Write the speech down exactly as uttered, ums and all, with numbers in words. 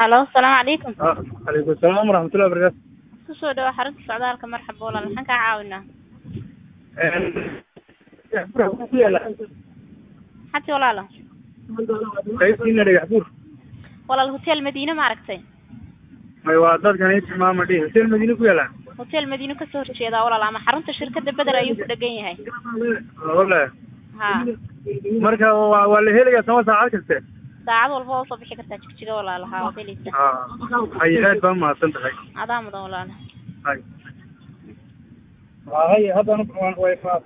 هلا السلام عليكم. آه. عليكم السلام ورحمة الله وبركاته. kusoo dhawaad xarunta socdaalka marxaba walaal maxaan kaa caawinaa xati walaalo qaybtiina dhagaxbuur walaal hotel madiina ma aragtay may waa dadkan ay tilmaama dhig hotel madiina ku yaala hotel madiina ka soo horjeeda walaal ama xarunta shirkadda Badar ayuu ku dhagan yahay wallahi ha marka waa waa la helayaa sama saacad kaste saacad walba oo soo bixi kartaa jigjiga walaal ha wadilisa ha ay aad baa ma san tahay adaa mudan walaal hay waa hay hadda way